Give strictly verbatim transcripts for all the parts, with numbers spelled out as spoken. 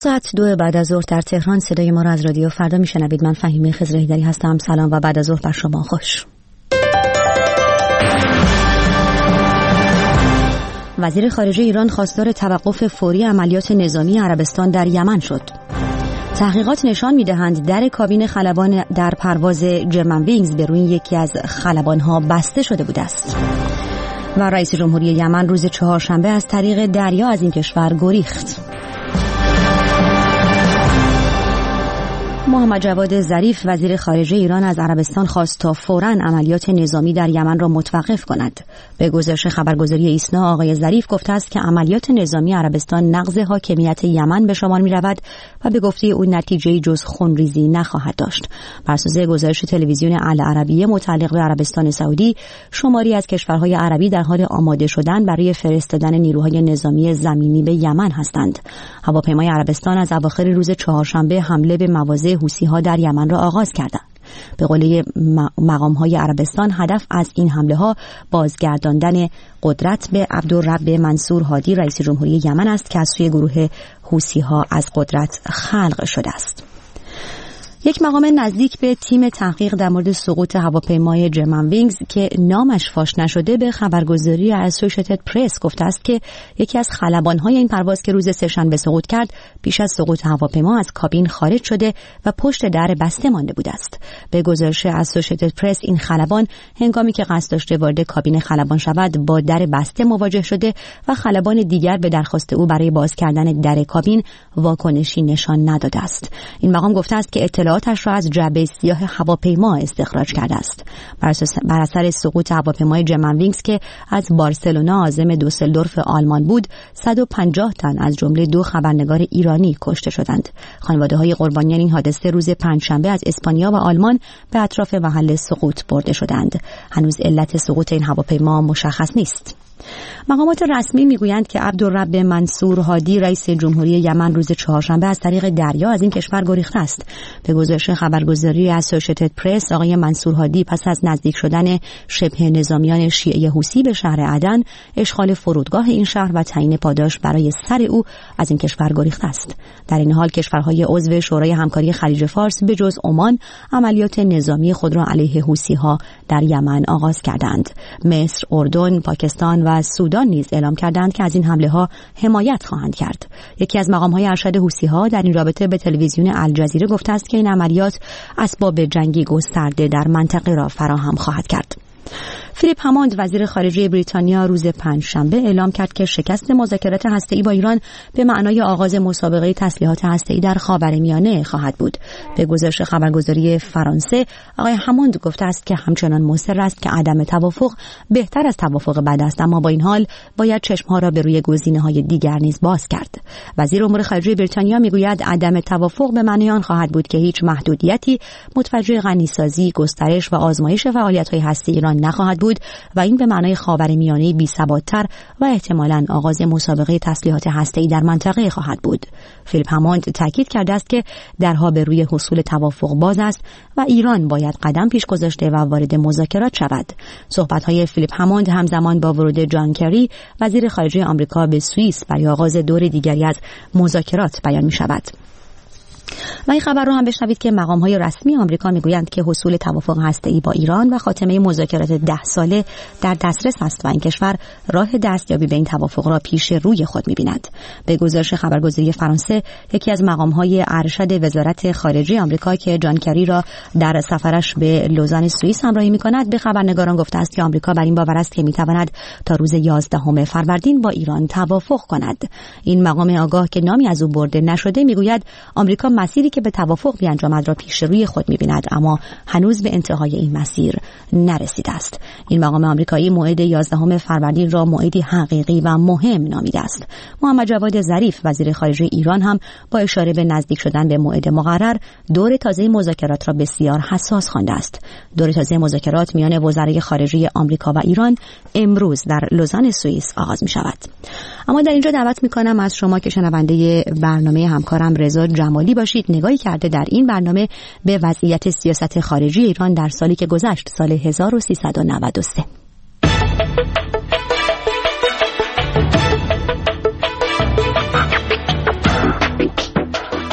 ساعت دو بعد از ظهر در تهران. صدای ما را از رادیو فردا میشنوید. من فهیمه خضرهیدری هستم. سلام و بعد از ظهر بر شما خوش. وزیر خارجه ایران خواستار توقف فوری عملیات نظامی عربستان در یمن شد. تحقیقات نشان می‌دهند در کابین خلبان در پرواز جرمنوینگز به روی یکی از خلبان‌ها بسته شده بوده است. و رئیس جمهوری یمن روز چهارشنبه از طریق دریا از این کشور گریخت. محمد جواد ظریف وزیر خارجه ایران از عربستان خواست تا فوراً عملیات نظامی در یمن را متوقف کند. به گزارش خبرگزاری ایسنا آقای ظریف گفته است که عملیات نظامی عربستان نقض حاکمیت یمن به شمار می‌رود و به گفته او نتیجه‌ای جز خونریزی نخواهد داشت. بر اساس گزارش تلویزیون العربیه متعلق به عربستان سعودی، شماری از کشورهای عربی در حال آماده شدن برای فرستادن نیروهای نظامی زمینی به یمن هستند. هواپیمای عربستان از اواخر روز چهارشنبه حمله به مواضع حوثی‌ها در یمن را آغاز کردند. به قول مقام‌های عربستان هدف از این حمله‌ها بازگرداندن قدرت به عبدالرب منصور هادی رئیس جمهوری یمن است که از سوی گروه حوثی‌ها از قدرت خلق شده است. یک مقام نزدیک به تیم تحقیق در مورد سقوط هواپیمای جرمنوینگز که نامش فاش نشده به خبرگزاری اسوسییتد پرس گفته است که یکی از خلبان‌های این پرواز که روز سه‌شنبه سقوط کرد پیش از سقوط هواپیما از کابین خارج شده و پشت در بسته مانده بوده است. به گزارش اسوسییتد پرس این خلبان هنگامی که قصد داشته وارد کابین خلبان شود با در بسته مواجه شده و خلبان دیگر به درخواست او برای باز کردن در کابین واکنشی نشان نداده است. این مقام گفته است که اطلاع آتش را از جعبه سیاه هواپیما استخراج کرده است. بر اثر سقوط هواپیمای جرمنوینگز که از بارسلونا عازم دوسلدورف آلمان بود، صد و پنجاه تن از جمله دو خبرنگار ایرانی کشته شدند. خانواده‌های قربانیان این حادثه روز پنجشنبه از اسپانیا و آلمان به اطراف محل سقوط برده شدند. هنوز علت سقوط این هواپیما مشخص نیست. مقامات رسمی میگویند که عبدالرب منصور هادی رئیس جمهوری یمن روز چهارشنبه از طریق دریا از این کشور گریخته است. به گزارش خبرگزاری اسوسییتد پرس آقای منصور هادی پس از نزدیک شدن شبه نظامیان شیعه حوثی به شهر عدن، اشغال فرودگاه این شهر و تعیین پاداش برای سر او از این کشور گریخته است. در این حال کشورهای عضو شورای همکاری خلیج فارس به جز عمان عملیات نظامی خود را علیه حوثی‌ها در یمن آغاز کردند. مصر، اردن، پاکستان و سودان نیز اعلام کردند که از این حمله‌ها حمایت خواهند کرد. یکی از مقام‌های ارشد حوثی‌ها در این رابطه به تلویزیون الجزیره گفته است که این عملیات اسباب جنگی گسترده در منطقه را فراهم خواهد کرد. فیلیپ هماند وزیر خارجه بریتانیا روز پنجشنبه اعلام کرد که شکست مذاکرات هسته‌ای با ایران به معنای آغاز مسابقه تسلیحات هسته‌ای در خاورمیانه خواهد بود. به گزارش خبرگزاری فرانسه آقای هماند گفته است که همچنان مصر است که عدم توافق بهتر از توافق بد است، اما با این حال باید چشم‌ها را به روی گزینه‌های دیگر نیز باز کرد. وزیر امور خارجه بریتانیا میگوید عدم توافق به معنای آن خواهد بود که هیچ محدودیتی متوجه غنیسازی، گسترش و آزمایش فعالیت‌های هسته‌ای ایران نخواهد بود و این به معنای خاورمیانه بی‌ثبات‌تر و احتمالاً آغاز مسابقه تسلیحات هسته‌ای در منطقه خواهد بود. فیلیپ هماند تاکید کرده است که درها به روی حصول توافق باز است و ایران باید قدم پیش گذاشته و وارد مذاکرات شود. صحبت‌های فیلیپ هماند همزمان با ورود جان کری وزیر خارجه آمریکا به سوئیس برای آغاز دور دیگری از مذاکرات بیان می‌شود. و این خبر رو هم بشنوید که مقام‌های رسمی آمریکا میگویند که حصول توافق هسته‌ای با ایران و خاتمه مذاکرات ده ساله در دسترس است و این کشور راه دستیابی به این توافق را پیش روی خود می‌بیند. به گزارش خبرگزاری فرانسه، یکی از مقام‌های ارشد وزارت خارجه آمریکا که جان کری را در سفرش به لوزان سوئیس همراهی می‌کند، به خبرنگاران گفته است که آمریکا بر این باور است که می‌تواند تا روز یازدهم فروردین با ایران توافق کند. این مقام آگاه که نامی از او برده نشده میگوید آمریکا مسیری که به توافق بیانجامد را پیش روی خود می‌بیند، اما هنوز به انتهای این مسیر نرسیده است. این مقام آمریکایی موعد یازدهم فروردین را موعدی حقیقی و مهم نامیده است. محمد جواد ظریف وزیر خارجه ایران هم با اشاره به نزدیک شدن به موعد مقرر دور تازه مذاکرات را بسیار حساس خوانده است. دور تازه مذاکرات میان وزرای خارجه آمریکا و ایران امروز در لوزان سوئیس آغاز می‌شود. اما در اینجا دعوت می‌کنم از شما که شنونده برنامه همکارم رضا جمالی باشید نگاهی کرده در این برنامه به وضعیت سیاست خارجی ایران در سالی که گذشت، سال هزار و سیصد و نود و سه.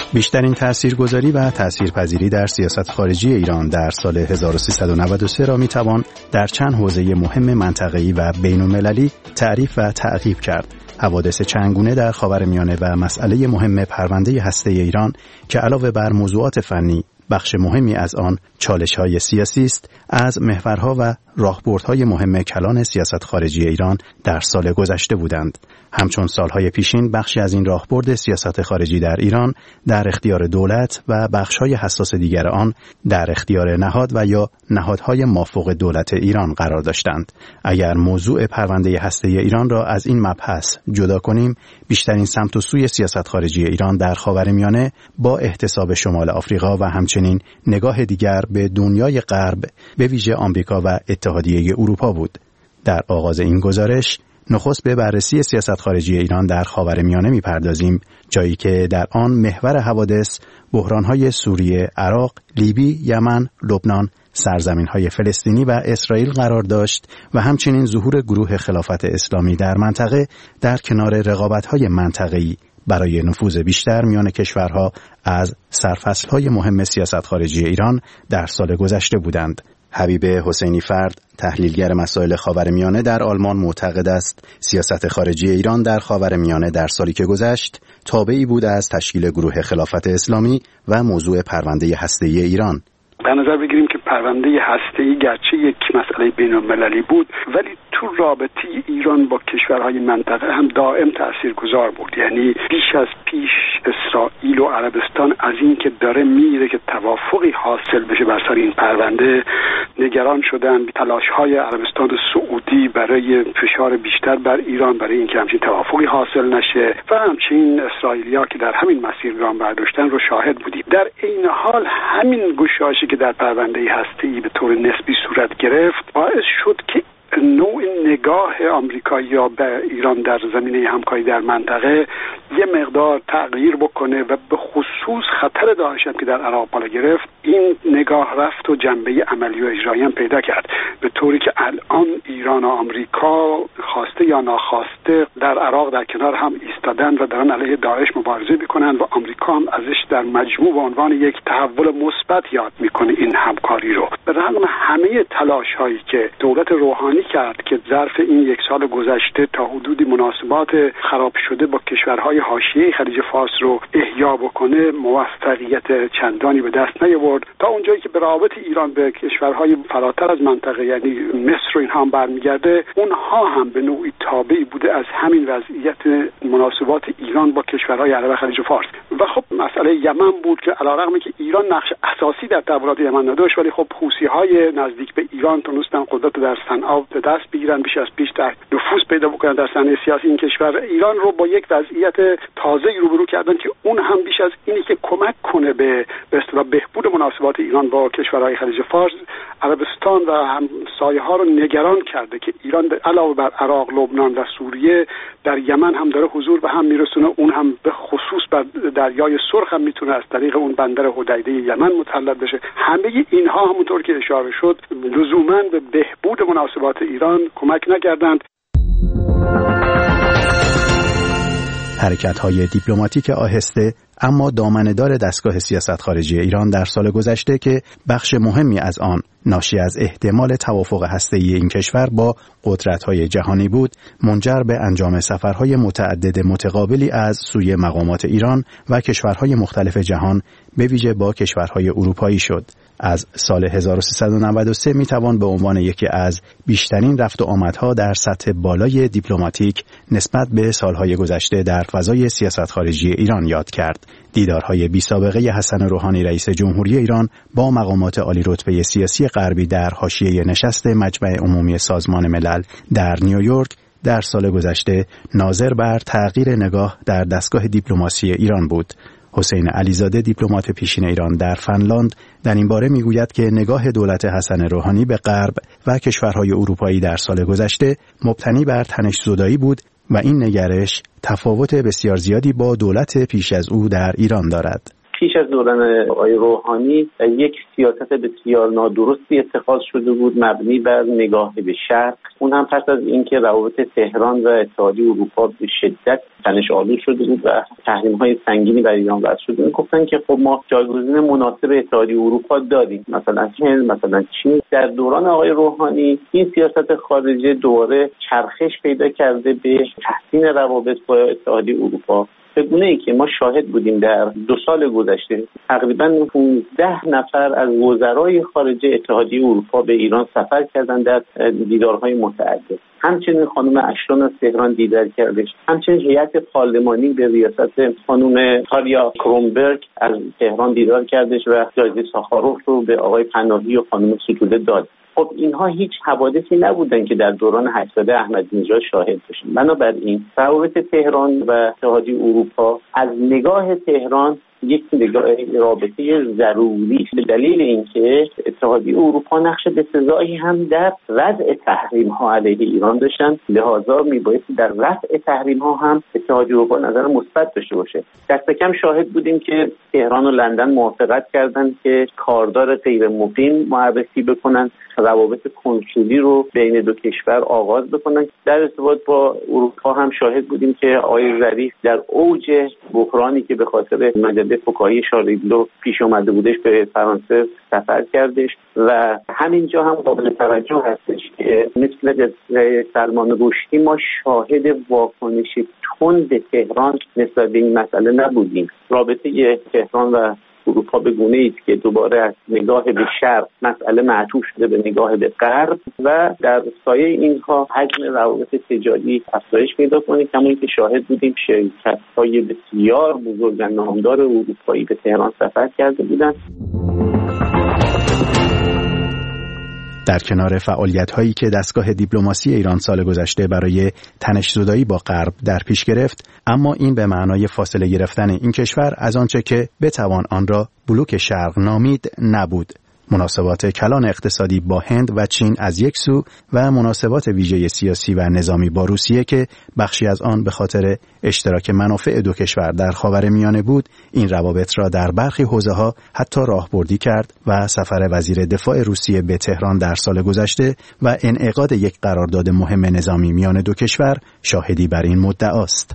بیشترین تاثیرگذاری و تاثیرپذیری در سیاست خارجی ایران در سال هزار و سیصد و نود و سه را میتوان در چند حوزه مهم منطقه‌ای و بین‌المللی تعریف و تعقیب کرد. حوادث چندگونه در خاورمیانه و مسئله مهم پرونده هسته ایران که علاوه بر موضوعات فنی بخش مهمی از آن چالش‌های سیاسی است، از محورها و راهبردهای مهم کلان سیاست خارجی ایران در سال گذشته بودند. همچون سالهای پیشین بخشی از این راهبرد سیاست خارجی در ایران در اختیار دولت و بخش‌های حساس دیگر آن در اختیار نهاد و یا نهادهای مافوق دولت ایران قرار داشتند. اگر موضوع پرونده هسته ایران را از این مبحث جدا کنیم، بیشترین سمت و سوی سیاست خارجی ایران در خاورمیانه با احتساب شمال آفریقا و همچنین نگاه دیگر به دنیای غرب به ویژه آمریکا و اتحادیه اروپا بود. در آغاز این گزارش نخست به بررسی سیاست خارجی ایران در خاورمیانه می‌پردازیم، جایی که در آن محور حوادث بحران‌های سوریه، عراق، لیبی، یمن، لبنان، سرزمین‌های فلسطینی و اسرائیل قرار داشت و همچنین ظهور گروه خلافت اسلامی در منطقه در کنار رقابت‌های منطقه‌ای برای نفوذ بیشتر میان کشورها از سرفصل‌های مهم سیاست خارجی ایران در سال گذشته بودند. حبیب حسینی فرد، تحلیلگر مسائل خاورمیانه در آلمان، معتقد است سیاست خارجی ایران در خاورمیانه در سالی که گذشت تابعی بود از تشکیل گروه خلافت اسلامی و موضوع پرونده هسته‌ای ایران. در نظر بگیریم که پرونده هسته‌ای گرچه یک مسئله بین‌المللی بود، ولی تو رابطه ایران با کشورهای منطقه هم دائم تاثیرگذار بود. یعنی بیش از پیش اسرائیل و عربستان از این که داره میره که توافقی حاصل بشه بر سر این پرونده نگران شدن. تلاش‌های عربستان سعودی برای فشار بیشتر بر ایران برای اینکه همچین توافقی حاصل نشه و همچنین اسرائیلیا که در همین مسیر گام برداشتن رو شاهد بودیم. در این حال همین گشایشی که در پرونده هسته‌ای به طور نسبی صورت گرفت باعث شد که نوع نگاه آمریکایی‌ها به ایران در زمینه همکاری در منطقه یه مقدار تغییر بکنه و به خصوص خطر داعش که در عراق بالا گرفت، این نگاه رفت و جنبه عملی و اجرایی هم پیدا کرد، به طوری که الان ایران و آمریکا خواسته یا ناخواسته در عراق در کنار هم ایستادن و دارن علیه داعش مبارزه میکنن و آمریکا هم ازش در مجموع به عنوان یک تحول مثبت یاد میکنه این همکاری رو. به رغم همه تلاش‌هایی که دولت روحانی کرد که ظرف این یک سال گذشته تا حدودی مناسبات خراب شده با کشورهای حاشیه خلیج فارس رو احیا بکنه، موفقیت چندانی به دست نیاورد تا اونجایی که به روابط ایران به کشورهای فراتر از منطقه یعنی مصر و اینها هم برمیگرده، اونها هم به نوعی تابعی بوده از همین وضعیت مناسبات ایران با کشورهای عرب خلیج فارس. و خب مسئله یمن بود که علیرغم که ایران نقش اساسی در تحولات یمن نداشت، ولی خب حوثی‌های نزدیک به ایران تونستن قدرت در صنعا به دست بگیرن، بیش از پیش در نفوذ پیدا بکنن در صحنه سیاسی این کشور. ایران رو با یک وضعیت تازه‌ای روبرو کردن که اون هم بیش از اینی که کمک کنه به به اصطلاح بهبود مناسبات ایران با کشورهای خلیج فارس، عربستان و همسایه‌ها رو نگران کرده که ایران علاوه بر عراق، لبنان و سوریه در یمن هم داره حضور به هم میرسونه. اون هم به خصوص بر دریای سرخ هم میتونه از طریق اون بندر حدیده یمن متسلط بشه. همه اینها همونطور که اشاره شد لزوماً به بهبود مناسبات ایران کمک نکردند. حرکت‌های دیپلماتیک آهسته اما دامنه‌دار دستگاه سیاست خارجی ایران در سال گذشته که بخش مهمی از آن ناشی از احتمال توافق هسته‌ای این کشور با قدرت‌های جهانی بود، منجر به انجام سفرهای متعدد متقابلی از سوی مقامات ایران و کشورهای مختلف جهان به ویژه با کشورهای اروپایی شد. از سال هزار و سیصد و نود و سه میتوان به عنوان یکی از بیشترین رفت و آمدها در سطح بالای دیپلماتیک نسبت به سالهای گذشته در فضای سیاست خارجی ایران یاد کرد. دیدارهای بی سابقه حسن روحانی رئیس جمهوری ایران با مقامات عالی رتبه سیاسی غربی در حاشیه نشست مجمع عمومی سازمان ملل در نیویورک در سال گذشته ناظر بر تغییر نگاه در دستگاه دیپلماسی ایران بود. حسین علیزاده، دیپلمات پیشین ایران در فنلاند، در این باره میگوید که نگاه دولت حسن روحانی به غرب و کشورهای اروپایی در سال گذشته مبتنی بر تنش‌زدایی بود و این نگرش تفاوت بسیار زیادی با دولت پیش از او در ایران دارد. پیش از دوران آقای روحانی یک سیاست بسیار نادرستی اتخاذ شده بود مبنی بر نگاه به شرق، اون هم پس از اینکه روابط تهران و اتحادیه اروپا به شدت تنش آلود شده بود و تحریم‌های سنگینی بر ایران وضع شده بود، گفتن که خب ما جایگزین مناسب اتحادیه اروپا داریم، مثلا هند، مثلا چین. در دوران آقای روحانی این سیاست خارجی دوباره چرخش پیدا کرده به تحسین روابط با اتحادیه اروپا، به گونه‌ای که ما شاهد بودیم در دو سال گذشته تقریباً پانزده نفر از وزرای خارجه اتحادیه اروپا به ایران سفر کردند در دیدارهای متعدد. همچنین خانم اشتون از تهران دیدار کردش، همچنین هیئت پارلمانی به ریاست خانم تاریا کرونبرگ از تهران دیدار کردش و جایزه ساخاروف رو به آقای پناهی و خانم ستوده داد. خب اینها هیچ حوادثی نبودن که در دوران هشتاد احمدی نژاد شاهد باشیم. بنابراین روابط تهران و اتحادیه اروپا از نگاه تهران یک نگاه رابطه ضروری به دلیل اینکه اتحادیه اروپا نقش بسزایی هم در رفع تحریم ها علیه ایران داشتن، لذا میبایستی در رفع تحریم ها هم اتحادیه اروپا نظر مثبت داشته باشه. دست کم شاهد بودیم که تهران و لندن موافقت کردند که کاردار غیر مقیم معرفی بکنن، روابط کنسولی رو بین دو کشور آغاز بکنن. در ارتباط با اروپا هم شاهد بودیم که آقای ظریف در اوج بحرانی که به خاطر مجله فکاهی شارلی هبدو پیش اومده بودش به فرانسه سفر کردش و همینجا هم قابل توجه هستش که مثل قصه سلمان رشدی ما شاهد واکنش تند تهران نسبت به این مسئله نبودیم. رابطه تهران و اروپا به گونه‌ای است که دوباره از نگاه به شرق مسئله معطوف شده به نگاه به غرب و در سایه اینها حجم روابط تجاری افزایش پیدا کنه، کما اینکه شاهد بودیم شرکت‌های بسیار بزرگ و نامدار اروپایی به تهران سفر کرده بودند. در کنار فعالیت‌هایی که دستگاه دیپلماسی ایران سال گذشته برای تنش‌زدایی با غرب در پیش گرفت، اما این به معنای فاصله گرفتن این کشور از آنچه که بتوان آن را بلوک شرق نامید نبود. مناسبات کلان اقتصادی با هند و چین از یک سو و مناسبات ویژه سیاسی و نظامی با روسیه که بخشی از آن به خاطر اشتراک منافع دو کشور در خاورمیانه بود، این روابط را در برخی حوزه‌ها حتی راهبردی کرد و سفر وزیر دفاع روسیه به تهران در سال گذشته و انعقاد یک قرارداد مهم نظامی میان دو کشور شاهدی بر این مدعاست.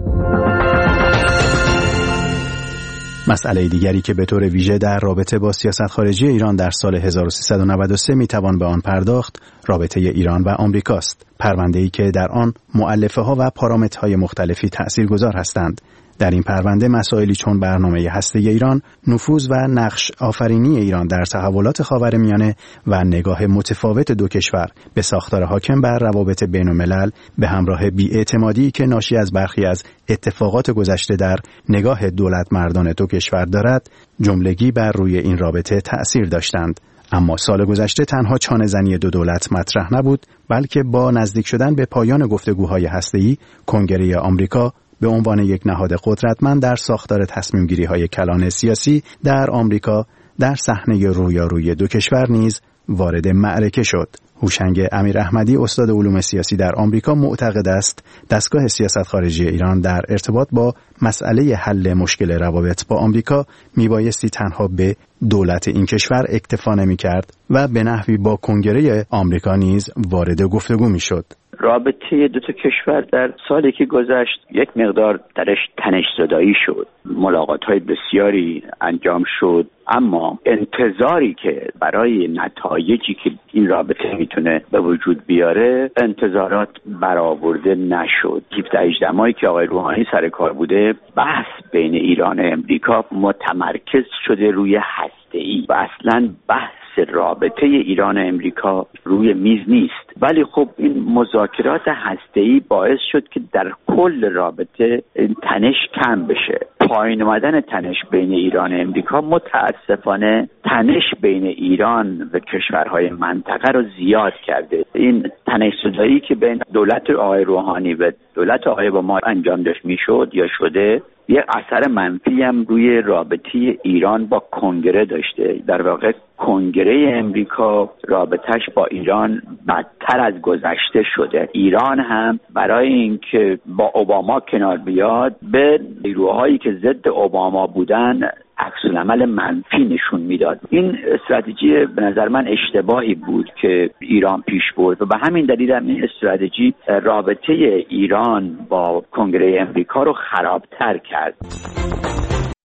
مسئله دیگری که به طور ویژه در رابطه با سیاست خارجی ایران در سال هزار و سیصد و نود و سه میتوان به آن پرداخت، رابطه ایران و آمریکاست. پرونده‌ای که در آن مؤلفه‌ها و پارامترهای مختلفی تأثیرگذار هستند. در این پرونده مسائلی چون برنامه هسته‌ای ایران، نفوذ و نقش آفرینی ایران در تحولات خاورمیانه و نگاه متفاوت دو کشور به ساختار حاکم بر روابط بین‌الملل به همراه بی‌اعتمادی که ناشی از برخی از اتفاقات گذشته در نگاه دولت مردان دو کشور دارد، جملگی بر روی این رابطه تأثیر داشتند. اما سال گذشته تنها چانه زنی دو دولت مطرح نبود، بلکه با نزدیک شدن به پایان گفتگوهای هسته‌ای، کنگره آمریکا به عنوان یک نهاد قدرتمند در ساختار تصمیم‌گیری‌های کلان سیاسی در آمریکا در صحنه رویارویی دو کشور نیز وارد معرکه شد. هوشنگ امیراحمدی استاد علوم سیاسی در آمریکا معتقد است دستگاه سیاست خارجی ایران در ارتباط با مسئله حل مشکل روابط با آمریکا میبایستی تنها به دولت این کشور اکتفا نمی‌کرد و به نحوی با کنگره آمریکا نیز وارد گفتگو میشد. رابطه دو تا کشور در سالی که گذشت یک مقدار درش تنش زدایی شد، ملاقات‌های بسیاری انجام شد، اما انتظاری که برای نتایجی که این رابطه میتونه به وجود بیاره انتظارات برآورده نشد. هفده هجده ماهی که آقای روحانی سر کار بوده، بحث بین ایران و امریکا متمرکز شده روی هسته‌ای و اصلاً بحث رابطه ایران و امریکا روی میز نیست. ولی خب این مذاکرات هسته‌ای باعث شد که در کل رابطه تنش کم بشه. پایین اومدن تنش بین ایران و امریکا متاسفانه تنش بین ایران و کشورهای منطقه رو زیاد کرده. این تنش زدایی که بین دولت آقای روحانی و دولت آقای اوباما انجام داشت میشد یا شده، یه اثر منفی هم روی رابطه ایران با کنگره داشته. در واقع کنگره امریکا رابطش با ایران بدتر از گذشته شده. ایران هم برای اینکه با اوباما کنار بیاد، به نیروهایی که ضد اوباما بودن عکس‌العمل منفی نشون میداد. این استراتژی به نظر من اشتباهی بود که ایران پیش برد و به همین دلیل هم این استراتژی رابطه ایران با کنگره امریکا رو خرابتر کرد.